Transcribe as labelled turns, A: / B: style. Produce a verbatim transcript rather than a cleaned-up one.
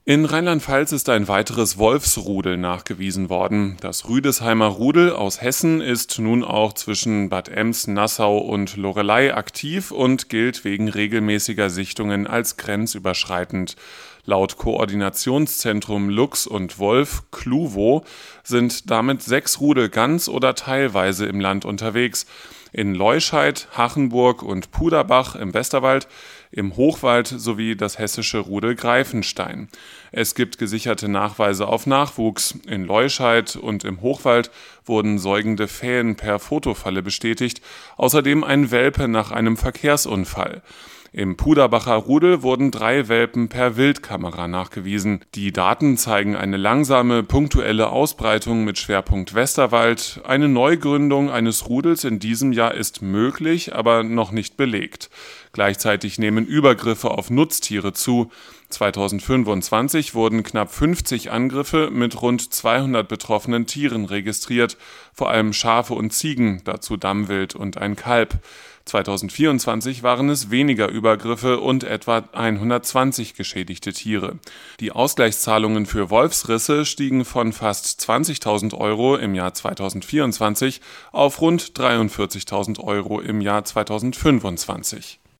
A: In Rheinland-Pfalz ist ein weiteres Wolfsrudel nachgewiesen worden. Das Rüdesheimer Rudel aus Hessen ist nun auch zwischen Bad Ems, Nassau und Loreley aktiv und gilt wegen regelmäßiger Sichtungen als grenzüberschreitend. Laut Koordinationszentrum Luchs und Wolf Kluwo sind damit sechs Rudel ganz oder teilweise im Land unterwegs. In Leuscheid, Hachenburg und Puderbach im Westerwald, im Hochwald sowie das hessische Rudel Greifenstein. Es gibt gesicherte Nachweise auf Nachwuchs. In Leuscheid und im Hochwald wurden säugende Fähen per Fotofalle bestätigt, außerdem ein Welpe nach einem Verkehrsunfall. Im Puderbacher Rudel wurden drei Welpen per Wildkamera nachgewiesen. Die Daten zeigen eine langsame, punktuelle Ausbreitung mit Schwerpunkt Westerwald. Eine Neugründung eines Rudels in diesem Jahr ist möglich, aber noch nicht belegt. Gleichzeitig nehmen Übergriffe auf Nutztiere zu. zweitausendfünfundzwanzig wurden knapp fünfzig Angriffe mit rund zweihundert betroffenen Tieren registriert, vor allem Schafe und Ziegen, dazu Dammwild und ein Kalb. zweitausendvierundzwanzig waren es weniger Übergriffe und etwa hundertzwanzig geschädigte Tiere. Die Ausgleichszahlungen für Wolfsrisse stiegen von fast zwanzigtausend Euro im Jahr zweitausendvierundzwanzig auf rund dreiundvierzigtausend Euro im Jahr zweitausendfünfundzwanzig.